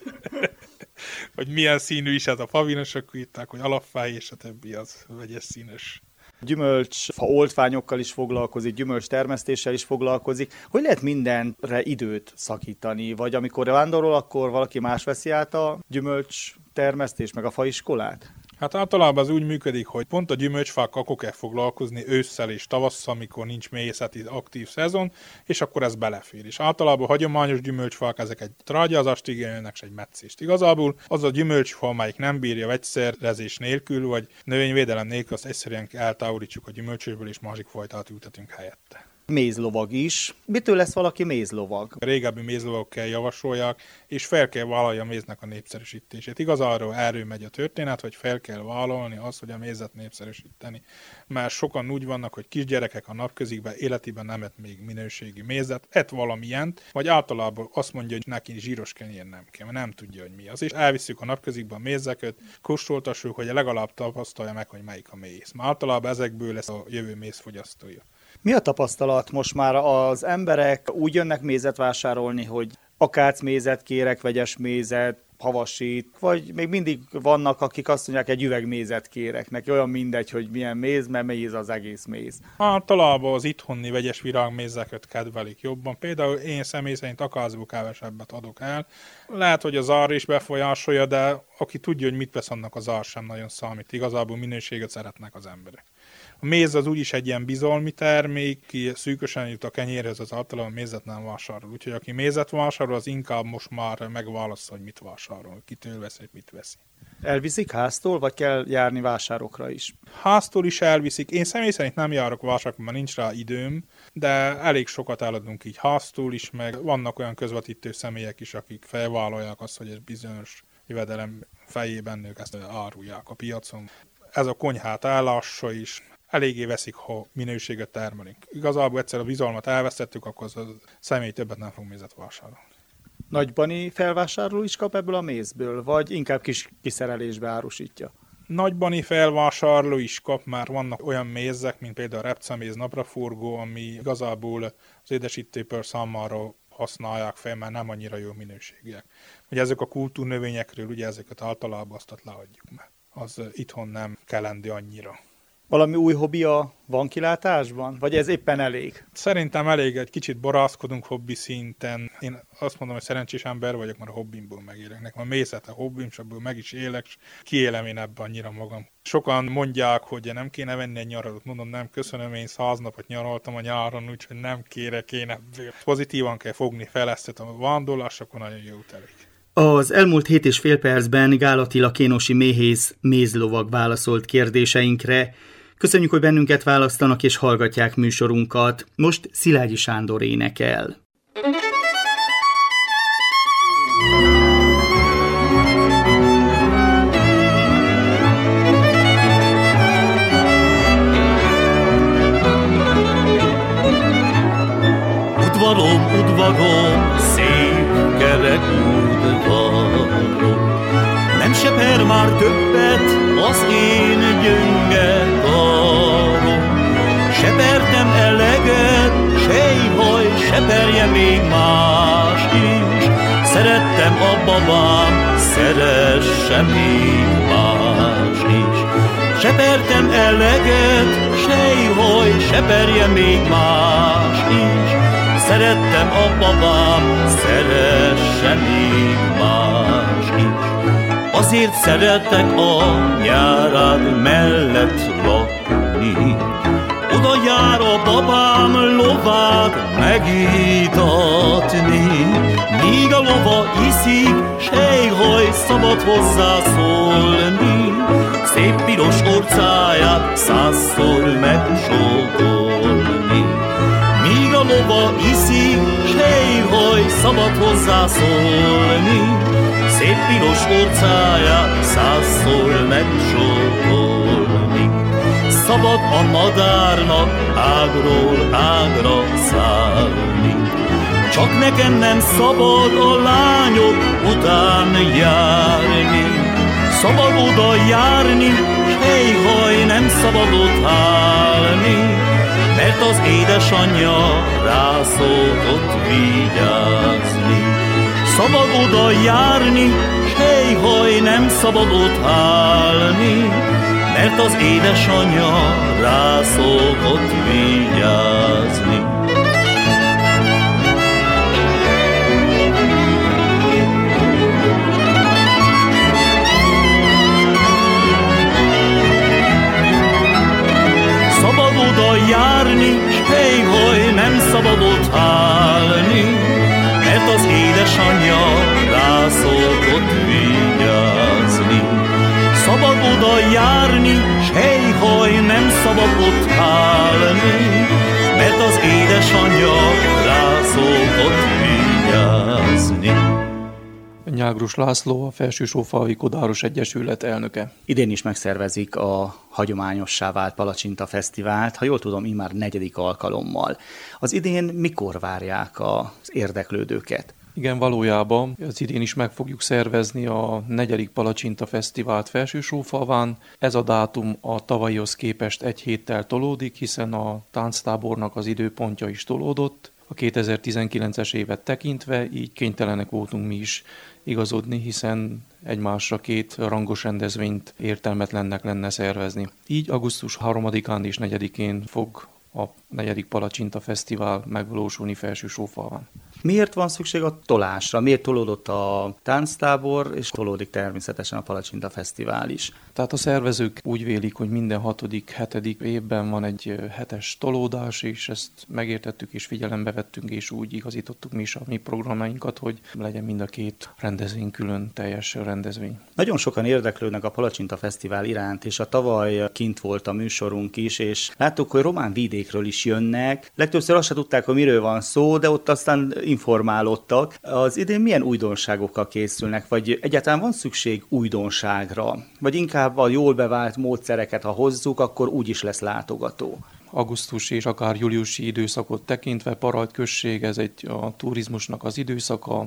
hogy milyen színű is ez a pavinos, akkor írták, hogy alapfehér, és a többi az vegyes színes. Gyümölcsfa oltványokkal is foglalkozik, gyümölcs termesztéssel is foglalkozik. Hogy lehet mindenre időt szakítani? Vagy amikor vándorol, akkor valaki más veszi át a gyümölcs termesztés, meg a faiskolát? Hát általában az úgy működik, hogy pont a gyümölcsfák akkor kell foglalkozni ősszel és tavasszal, amikor nincs méhészeti aktív szezon, és akkor ez belefér. És általában hagyományos gyümölcsfák, ezek egy trágyázást igényelnek, és egy metszést. Igazából az a gyümölcsfa, amelyik nem bírja vegyszerezés nélkül, vagy növényvédelem nélkül, azt egyszerűen eltávolítsuk a gyümölcsösből, és másik fajtát ültetünk helyette. Mézlovag is. Mitől lesz valaki mézlovag? A régebbi mézlovagok kell javasolják, és fel kell vállalni a méznek a népszerűsítését. Igazából erről megy a történet, hogy fel kell vállalni azt, hogy a mézet népszerűsíteni. Mert sokan úgy vannak, hogy kisgyerekek a napközikben életében nem ett még minőségi mézet, ett valamilyent, vagy általában azt mondja, hogy neki zsíros kenyér nem kell, mert nem tudja, hogy mi az. És elviszük a napközikben a mézeket, kóstoltassuk, hogy legalább tapasztalja meg, hogy melyik a méz. Mert általában ezekből lesz a jövő mézfogyasztója. Mi a tapasztalat? Most már az emberek úgy jönnek mézet vásárolni, hogy akácmézet kérek, vegyes mézet, havasit, vagy még mindig vannak, akik azt mondják, egy üveg mézet kérek. Neki olyan mindegy, hogy milyen méz, mert méz az egész méz. Általában az itthoni vegyes virágmézeket kedvelik jobban. Például én személy szerint akácból kevesebbet adok el. Lehet, hogy az ár is befolyásolja, de aki tudja, hogy mit vesz, annak az ár sem nagyon számít. Igazából minőséget szeretnek az emberek. A méz az úgyis egy ilyen bizalmi termék, ki szűkösen jut a kenyérhez, az általában mézet nem vásárol. Úgyhogy aki mézet vásárol, az inkább most már megválaszol, hogy mit vásárol, kitől veszi, hogy mit veszi. Elviszik háztól, vagy kell járni vásárokra is? Háztól is elviszik. Én személy szerint nem járok vásárokra, mert nincs rá időm, de elég sokat eladunk így háztól is, meg vannak olyan közvetítő személyek is, akik felvállalják azt, hogy egy bizonyos jövedelem fejében ők ezt árulják a piacon. Ez a konyhát állása is. Eléggé veszik, ha minőséget termelünk. Igazából egyszer a bizalmat elvesztettük, akkor az a személy többet nem fog mézet vásárolni. Nagybani felvásárló is kap ebből a mézből, vagy inkább kis kiszerelésbe árusítja? Nagybani felvásárló is kap, már vannak olyan mézek, mint például a repceméz napraforgó, ami igazából az édesítőipar számára használják fel, mert nem annyira jó minőségiek. Ugye ezek a kultúrnövényekről, ugye ezeket általában azt leadjuk, mert az itthon nem kelendi annyira. Valami új hobbija van kilátásban? Vagy ez éppen elég? Szerintem elég, egy kicsit borászkodunk hobbi szinten. Én azt mondom, hogy szerencsés ember vagyok, mert a hobbimból megélek. Nekem a mészet a hobbim, és abból meg is élek, és kiélem én ebben annyira magam. Sokan mondják, hogy nem kéne venni egy nyaralót. Mondom, nem, köszönöm, én száz napot nyaraltam a nyáron, úgyhogy nem kérek én ebből. Pozitívan kell fogni fel ezt a vándorlás, akkor nagyon jó elég. Az elmúlt hét és fél percben Gál Attila kénosi méhész mézlovag válaszolt kérdéseinkre. Köszönjük, hogy bennünket választanak és hallgatják műsorunkat. Most Szilágyi Sándor énekel. Udvarom, udvarom, szép kerek udvarom, nem seper már többet az én gyönge karom. Sepertem eleget, sejhaj, seperje még más is. Szerettem a babám, szeresse még más is. Sepertem eleget, sejhaj, seperje még más is. Szerettem a babám, szeresse még más is. Azért szeretek a nyárád mellett lakni, oda jár a babám lovát megítatni. Míg a lova iszik, sejhaj, szabad hozzászólni, szép piros orcáját százszor megcsókolni. Míg a lova iszik, sejhaj, szabad hozzászólni, szép piros orcáját százszor megcsókolni. Szabad a madárnak ágról ágra szállni, csak nekem nem szabad a lányok után járni. Szabad oda járni, sejhaj, nem szabad ott állni, mert az édesanyja rá szokott vigyázni. Szabad oda járni, sejhaj, nem szabad ott állni, mert az édesanyja rá szokott vigyázni. Szabad oda járni, sejhaj, nem szabad ott állni, mert az édesanyja rá szokott vigyázni. Szabad oda járni, sejhaj, nem szabad ott állni, mert az édesanyja rá szokott vigyázni. Nyágrus László, a Felső-Sófalvi Kodáros Egyesület elnöke. Idén is megszervezik a hagyományossá vált Palacsinta Fesztivált, ha jól tudom, immár negyedik alkalommal. Az idén mikor várják az érdeklődőket? Igen, valójában az idén is meg fogjuk szervezni a negyedik Palacsinta Fesztivált Felső-Sófalván. Ez a dátum a tavalyihoz képest egy héttel tolódik, hiszen a tánctábornak az időpontja is tolódott. A kétezer-tizenkilences évet tekintve, így kénytelenek voltunk mi is igazodni, hiszen egymásra két rangos rendezvényt értelmetlennek lenne szervezni. Így augusztus harmadikán és negyedikén fog a negyedik Palacsinta Fesztivál megvalósulni Felső-Sófalván. Miért van szükség a tolásra? Miért tolódott a tánctábor, és tolódik természetesen a Palacsinta Fesztivál is? Tehát a szervezők úgy vélik, hogy minden hatodik, hetedik évben van egy hetes tolódás, és ezt megértettük és figyelembe vettünk, és úgy igazítottuk mi is a mi programjainkat, hogy legyen mind a két rendezvény külön teljes rendezvény. Nagyon sokan érdeklődnek a Palacsinta Fesztivál iránt, és a tavaly kint volt a műsorunk is, és láttuk, hogy román vidékről is jönnek. Legtöbbször azt se tudták, hogy miről van szó, de ott aztán informálódtak. Az idén milyen újdonságokkal készülnek, vagy egyáltalán van szükség újdonságra? Vagy inkább a jól bevált módszereket, ha hozzuk, akkor úgy is lesz látogató? Augusztus és akár júliusi időszakot tekintve Parajt község, ez egy a turizmusnak az időszaka,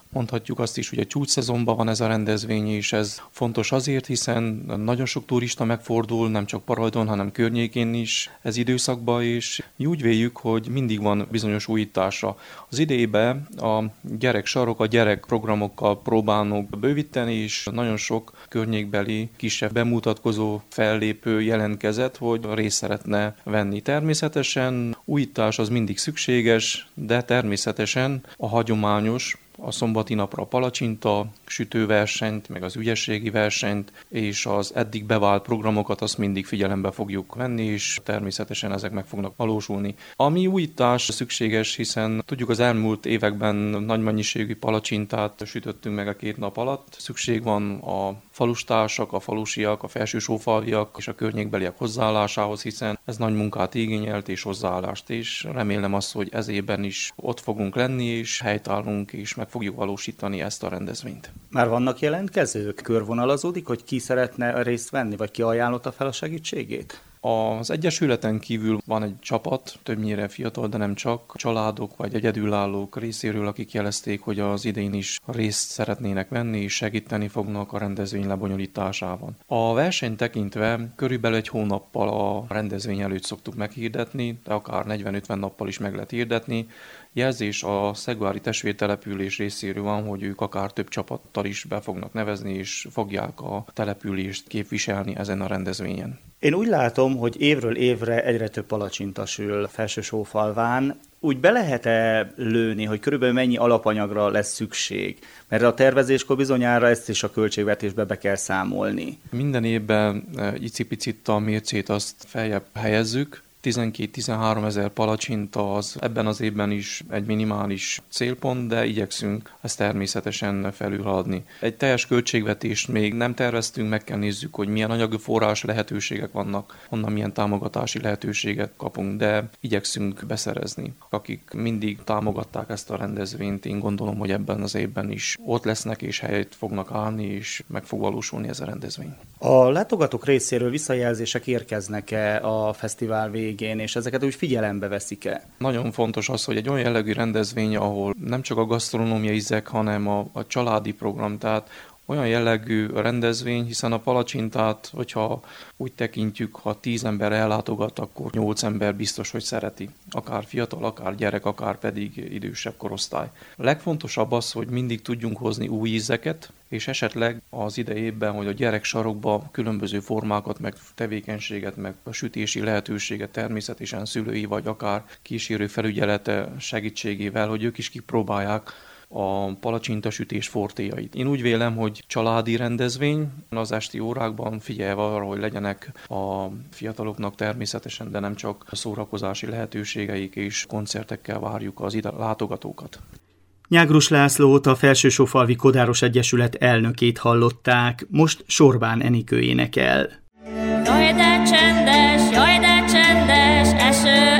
Mondhatjuk azt is, hogy a csúcsszezonban van ez a rendezvény, és ez fontos azért, hiszen nagyon sok turista megfordul, nem csak Parajdon, hanem környékén is ez időszakban, és mi úgy véljük, hogy mindig van bizonyos újításra. Az idejében a gyereksarok, a gyerekprogramokkal próbálnak bővíteni, és nagyon sok környékbeli kisebb bemutatkozó fellépő jelentkezett, hogy részt szeretne venni. Természetesen újítás az mindig szükséges, de természetesen a hagyományos, a szombati napra a palacsinta, sütőversenyt, meg az ügyességi versenyt, és az eddig bevált programokat azt mindig figyelembe fogjuk venni, és természetesen ezek meg fognak valósulni. Ami újítás szükséges, hiszen tudjuk, az elmúlt években nagy mennyiségű palacsintát sütöttünk meg a két nap alatt. Szükség van a falustársak, a falusiak, a felsősófalviak és a környékbeliek hozzáállásához, hiszen ez nagy munkát igényelt és hozzáállást, és remélem azt, hogy ez évben is ott fogunk lenni, és helytállunk, és meg fogjuk valósítani ezt a rendezvényt. Már vannak jelentkezők? Körvonalazódik, hogy ki szeretne részt venni, vagy ki ajánlotta fel a segítségét? Az Egyesületen kívül van egy csapat, többnyire fiatal, de nem csak, családok vagy egyedülállók részéről, akik jelezték, hogy az idén is részt szeretnének venni és segíteni fognak a rendezvény lebonyolításában. A versenyt tekintve körülbelül egy hónappal a rendezvény előtt szoktuk meghirdetni, de akár negyven-ötven nappal is meg lehet hirdetni. Jelzés a Szegvári testvértelepülés részéről van, hogy ők akár több csapattal is be fognak nevezni, és fogják a települést képviselni ezen a rendezvényen. Én úgy látom, hogy évről évre egyre több palacsinta sül Felsősófalván. Úgy be lehet-e lőni, hogy körülbelül mennyi alapanyagra lesz szükség? Mert a tervezéskor bizonyára ezt is a költségvetésbe be kell számolni. Minden évben icipicit a mércét azt feljebb helyezzük. tizenkét-tizenhárom ezer palacsinta az ebben az évben is egy minimális célpont, de igyekszünk ezt természetesen felülhaladni. Egy teljes költségvetést még nem terveztünk, meg kell nézzük, hogy milyen anyagi forrás lehetőségek vannak, honnan milyen támogatási lehetőséget kapunk, de igyekszünk beszerezni. Akik mindig támogatták ezt a rendezvényt, én gondolom, hogy ebben az évben is ott lesznek és helyet fognak állni, és meg fog valósulni ez a rendezvény. A látogatók részéről visszajelzések érkeznek-e a fesztivál végén, és ezeket úgy figyelembe veszik-e? Nagyon fontos az, hogy egy olyan jellegű rendezvény, ahol nem csak a gasztronómia ízek, hanem a, a családi program, tehát olyan jellegű rendezvény, hiszen a palacsintát, hogyha úgy tekintjük, ha tíz ember ellátogat, akkor nyolc ember biztos, hogy szereti. Akár fiatal, akár gyerek, akár pedig idősebb korosztály. A legfontosabb az, hogy mindig tudjunk hozni új ízeket, és esetleg az idejében, hogy a gyerek sarokba különböző formákat, meg tevékenységet, meg a sütési lehetőséget természetesen szülői, vagy akár kísérő felügyelete segítségével, hogy ők is kipróbálják a palacsintasütés fortéjait. Én úgy vélem, hogy családi rendezvény, az esti órákban figyelve arra, hogy legyenek a fiataloknak természetesen, de nem csak a szórakozási lehetőségeik, és koncertekkel várjuk az ide látogatókat. Nyágrus Lászlót, a Felsősófalvi Kodáros Egyesület elnökét hallották, most Sorbán Enikő énekel. Jaj, de csendes, jaj, de csendes, eső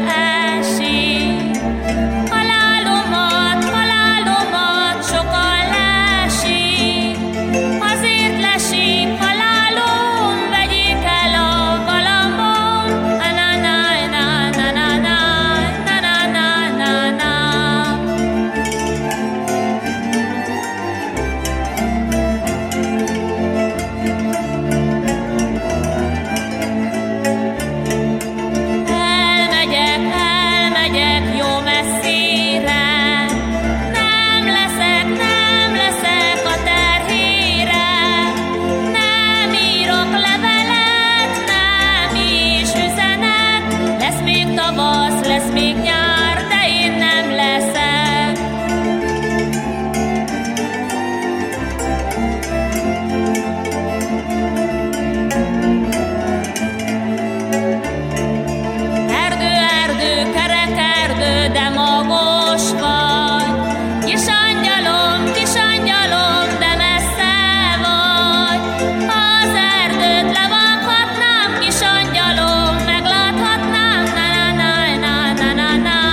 esik, halálomat, halálomat sokan lesik, azért lesik halálom, vegyék el a galambom, na na na na na na na na na na na. Lesz még nyár, de én nem leszek. Erdő, erdő, kerek erdő, de magos vagy. Kis angyalom, kis angyalom, de messze vagy. Az erdőt levághatnám, kis angyalom, megláthatnám, na na na na na na na.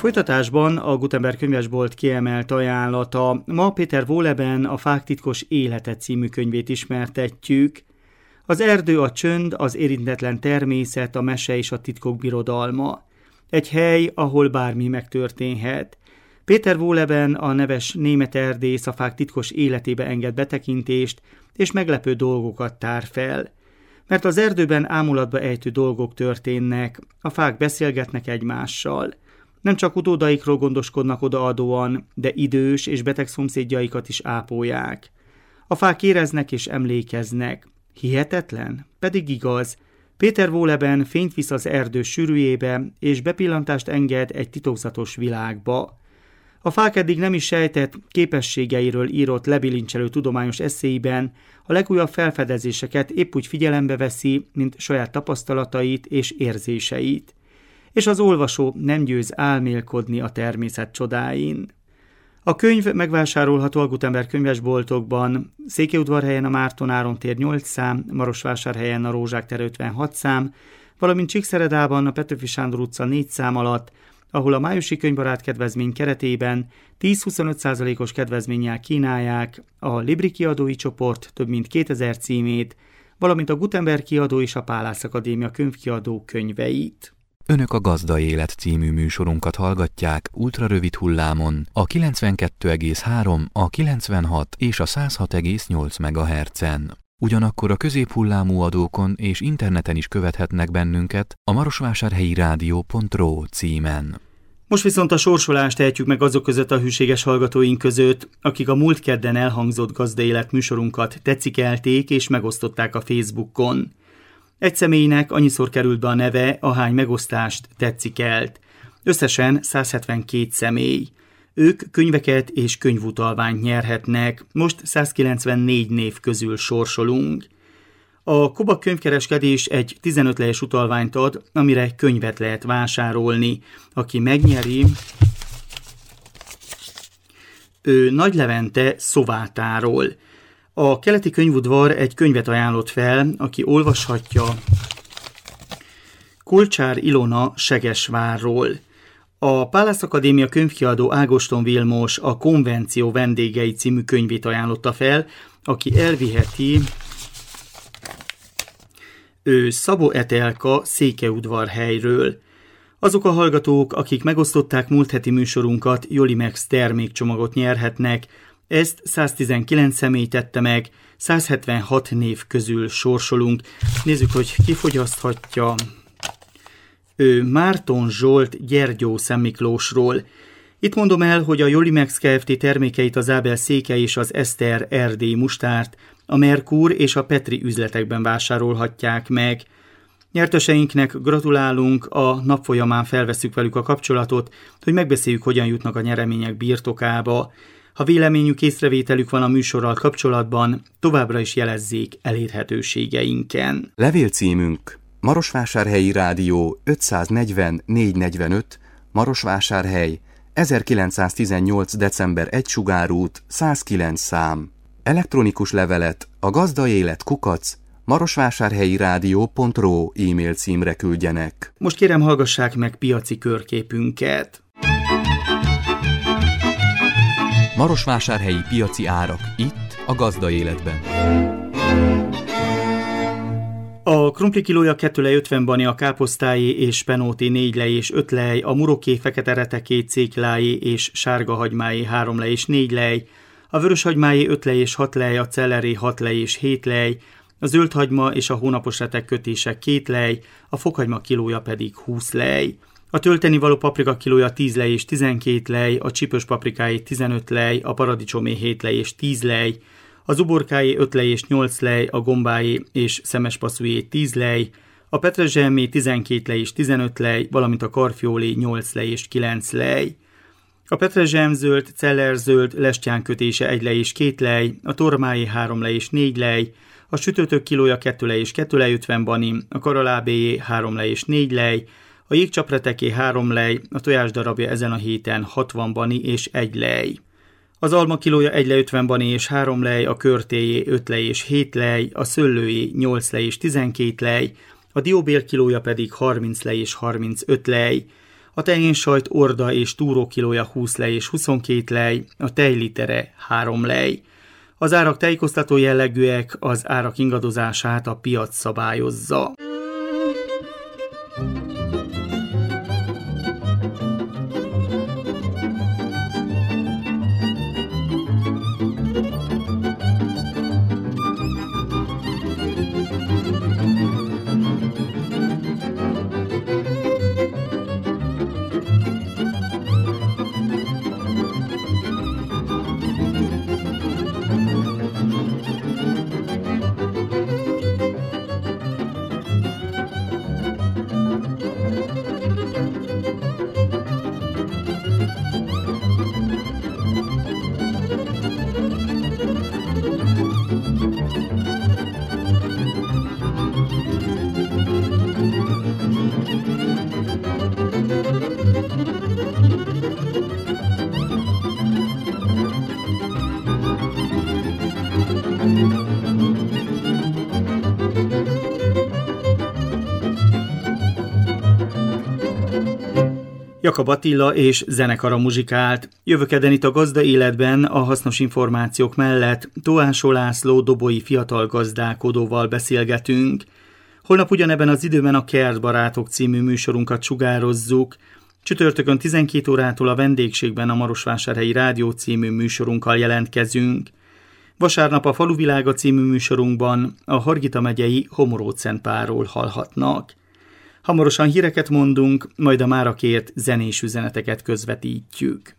folytatásban a Gutenberg könyvesbolt kiemelt ajánlata. Ma Péter Wohleben a Fák titkos élete című könyvét ismertetjük. Az erdő, a csönd, az érintetlen természet, a mese és a titkok birodalma. Egy hely, ahol bármi megtörténhet. Péter Wohleben, a neves német erdész a fák titkos életébe enged betekintést, és meglepő dolgokat tár fel. Mert az erdőben ámulatba ejtő dolgok történnek, a fák beszélgetnek egymással. Nem csak utódaikról gondoskodnak odaadóan, de idős és beteg szomszédjaikat is ápolják. A fák éreznek és emlékeznek. Hihetetlen? Pedig igaz. Péter Wohleben fényt visz az erdő sűrűjébe, és bepillantást enged egy titokzatos világba. A fák eddig nem is sejtett képességeiről írott lebilincselő tudományos eszéiben a legújabb felfedezéseket épp úgy figyelembe veszi, mint saját tapasztalatait és érzéseit. És az olvasó nem győz álmélkodni a természet csodáin. A könyv megvásárolható a Gutenberg könyvesboltokban, Székelyudvarhelyen a Márton Áron tér nyolc szám, Marosvásárhelyen a Rózsák tér ötvenhat szám, valamint Csíkszeredában a Petőfi Sándor utca négy szám alatt, ahol a májusi könyvbarát kedvezmény keretében tíz-huszonöt százalékos kedvezménnyel kínálják a Libri kiadói csoport több mint kétezer címét, valamint a Gutenberg kiadó és a Pálász Akadémia könyvkiadó könyveit. Önök a Gazda Élet című műsorunkat hallgatják ultrarövid hullámon a kilencvenkettő egész három, a kilencvenhat és a száz hat egész nyolc megahertzen. Ugyanakkor a középhullámú adókon és interneten is követhetnek bennünket a marosvásárhelyi rádió pont ro címen. Most viszont a sorsolást tehetjük meg azok között a hűséges hallgatóink között, akik a múlt kedden elhangzott Gazda Élet műsorunkat tetszikelték és megosztották a Facebookon. Egy személynek annyiszor került be a neve, ahány megosztást tetszikelt. Összesen száz hetvenkét személy. Ők könyveket és könyvutalványt nyerhetnek, most száz kilencvennégy név közül sorsolunk. A Koba könyvkereskedés egy tizenöt lejes utalványt ad, amire könyvet lehet vásárolni. Aki megnyeri, ő Nagy Levente Szovátáról. A keleti könyvudvar egy könyvet ajánlott fel, aki olvashatja Kolcsár Ilona Segesvárról. A Pálász Akadémia könyvkiadó Ágoston Vilmos a Konvenció vendégei című könyvét ajánlotta fel, aki elviheti ő Szabó Etelka Székelyudvarhelyről. Azok a hallgatók, akik megosztották múlt heti műsorunkat, Jolimex termékcsomagot nyerhetnek. Ezt száz tizenkilenc személy tette meg, száz hetvenhat név közül sorsolunk. Nézzük, hogy ki fogyaszthatja. Ő Márton Zsolt Gyergyó Szentmiklósról. Itt mondom el, hogy a Jolimex Kft. Termékeit az Ábel Székely és az Eszter erdélyi mustárt, a Merkur és a Petri üzletekben vásárolhatják meg. Nyerteseinknek gratulálunk, a nap folyamán felveszünk velük a kapcsolatot, hogy megbeszéljük, hogyan jutnak a nyeremények birtokába. Ha véleményük, észrevételük van a műsorral kapcsolatban, továbbra is jelezzék elérhetőségeinken. Levélcímünk Marosvásárhelyi Rádió ötszáznegyven négyszáznegyvenöt, Marosvásárhely, ezerkilencszáztizennyolc. december egy Sugárút, száz kilenc szám. Elektronikus levelet a gazdaélet kukac marosvásárhelyi rádió pont ro e-mail címre küldjenek. Most kérem, hallgassák meg piaci körképünket. Marosvásárhelyi piaci árak itt a Gazda Életben. A krumpli kilója két lej ötven bani, a káposztájé és penóti négy lej és öt lej, a muroké fekete reteké céklájé és sárga hagymájé három lej és négy lej, a vörös hagymájé öt lej és hat lej, a celleré hat lej és hét lej, a zöld hagyma és a hónapos retek kötése két lej, a fokhagyma kilója pedig húsz lej. A tölteni való paprika kilója tíz lej és tizenkét lej, a csípős paprikáé tizenöt lej, a paradicsomé hét lej és tíz lej, az uborkáé öt lej és nyolc lej, a gombáé és szemespasszújé tíz lej, a petrezselyemé tizenkét lej és tizenöt lej, valamint a karfiolé nyolc lej és kilenc lej. A petrezselyemzöld, cellerzöld, lestyánkötése egy lej és két lej, a tormáé három lej és négy lej, a sütőtök kilója két lej és két lej ötven bani, a karalábéjé három lej és négy lej, a jégcsapreteké három lej, a tojás darabja ezen a héten hatvan bani és egy lej. Az alma kilója egy lej ötven bani és három lej, a körtéjé öt lej és hét lej, a szőlőjé nyolc lej és tizenkét lej, a dióbél kilója pedig harminc lej és harmincöt lej. A tehénsajt orda és túrókilója húsz lej és huszonkét lej, a tejlitere három lej. Az árak tájékoztató jellegűek, az árak ingadozását a piac szabályozza. Jakab Attila és zenekara muzsikált. Jövökeden itt a Gazda Életben a hasznos információk mellett Tóásó László dobói fiatal gazdálkodóval beszélgetünk. Holnap ugyanebben az időben a Kertbarátok című műsorunkat sugározzuk. Csütörtökön tizenkét órától a vendégségben a Marosvásárhelyi Rádió című műsorunkkal jelentkezünk. Vasárnap a Faluvilága című műsorunkban a Hargita megyei Homoródszentpárról hallhatnak. Hamarosan híreket mondunk, majd a mára kért zenés üzeneteket közvetítjük.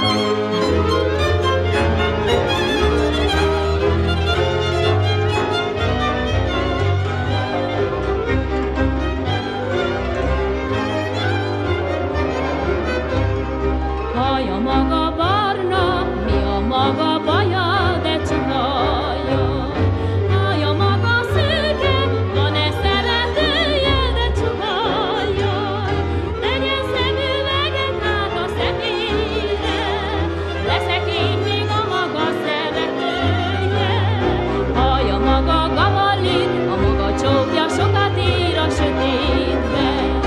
Haja maga barna, mi a maga baja, de csinálja. Haja maga szőke, van-e szeretője, de csinálja. Tegyen szemüveget át a szepényre, leszekít még a maga szeretője. Haja maga gavallit, a maga csókja sokat ír a sötétbe.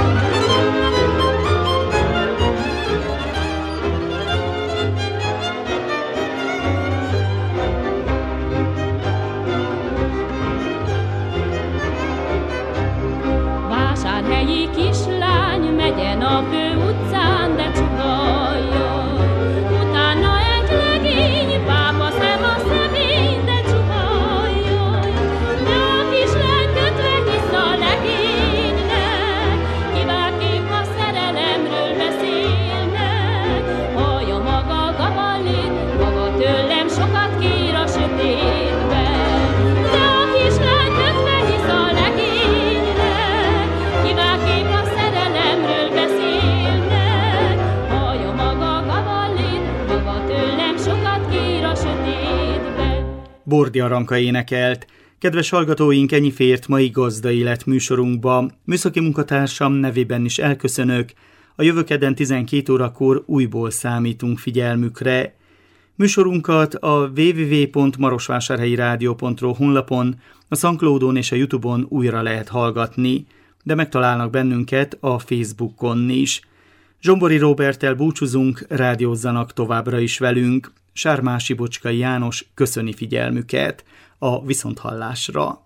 Vásárhelyi kislány megyen a fő utcán, de csuhalja. Utána egy legény, pápa szem a szemén, de csuhalja. De a kislány kötve hisz a legénynek, kivágképp a szerelemről beszélnek. Hallja maga gavallit, maga tőlem sokat kér a sötétbe. De a kislány kötve hisz a legénynek, kivágképp a szerelemről beszélnek. Hallja maga gavallit, maga tőlem sokat kér a sötétbe. Bordi Aranka énekelt. Kedves hallgatóink, ennyi fért mai Gazda Élet műsorunkba. Műszaki munkatársam nevében is elköszönök. A jövő kedden tizenkét órakor újból számítunk figyelmükre. Műsorunkat a double-u double-u double-u pont marosvásárhelyi rádió pont ro honlapon, a SoundCloudon és a YouTube-on újra lehet hallgatni, de megtalálnak bennünket a Facebookon is. Zsombori Róberttel búcsúzunk, rádiózzanak továbbra is velünk. Sármási Bocskai János köszöni figyelmüket. A viszonthallásra.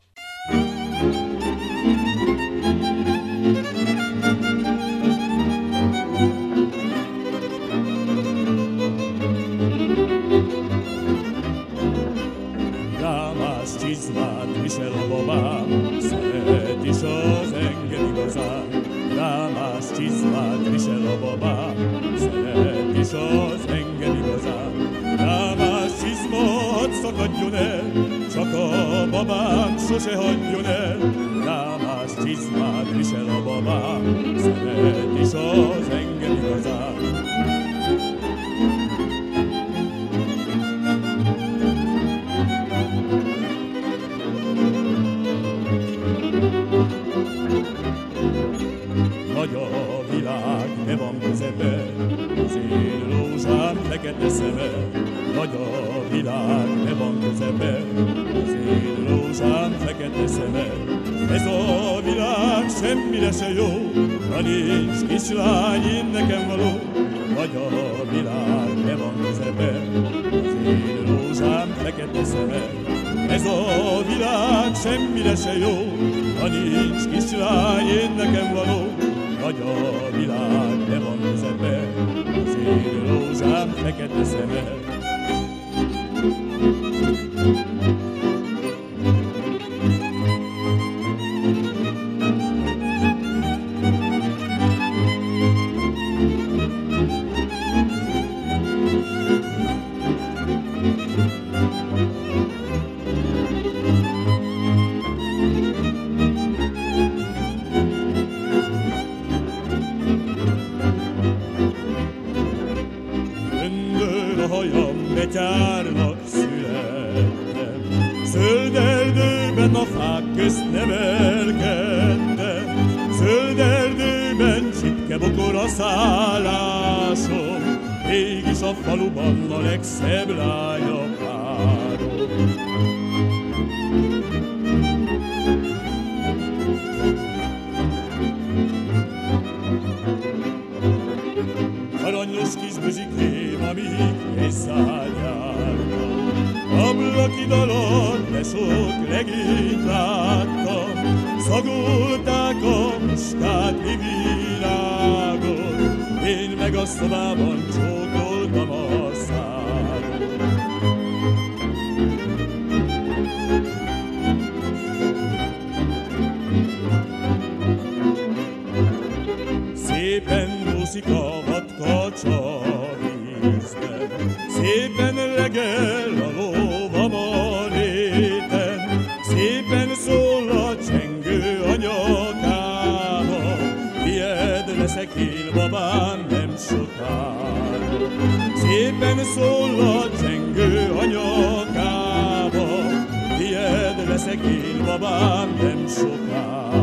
Rámás csizmát visel a babám, szeret is az engem igazán. Rámás csizmát visel a babám, szeret is az engem igazán. Rámás csizma hadd szakadjon el, csak a babám sose hagyjon el. Rámás csizmát visel a babám, szeret is az engem igazán. Nagy a világ, de van közepe, az én rózsám fekete szeme. nagy a világ, ne van közepe, az én rózsám fekete szeme. Ez a világ semmire se jó, ha nincs kislány, én nekem való. Nagy a világ, ne van közepe, az én rózsám fekete szeme. Ez a világ semmire se jó, ha nincs kislány, én nekem való. Nagy a világ, ne van közepe, az én rózsám fekete szeme. Betyárnak születtem, zöld erdőben a fák közt nevelkedtem, zöld erdőben csipke bokor a szállásom, mégis a faluban a legszebb lány a párom. Aranyos kis buzsikém, amíg egy szárnyáltam, ablakid alatt de sok legényt láttam, szagolták a muskát mi virágot, én meg a szobában csókoltam a szágot. Szépen úszik a vadkacsa vízben, szépen regel a lóvam a réten, szépen szól a csengő a nyakába, tied leszek én, babám, nem sokára. Szépen szól a csengő a nyakába, tied leszek én, babám, nem sokára.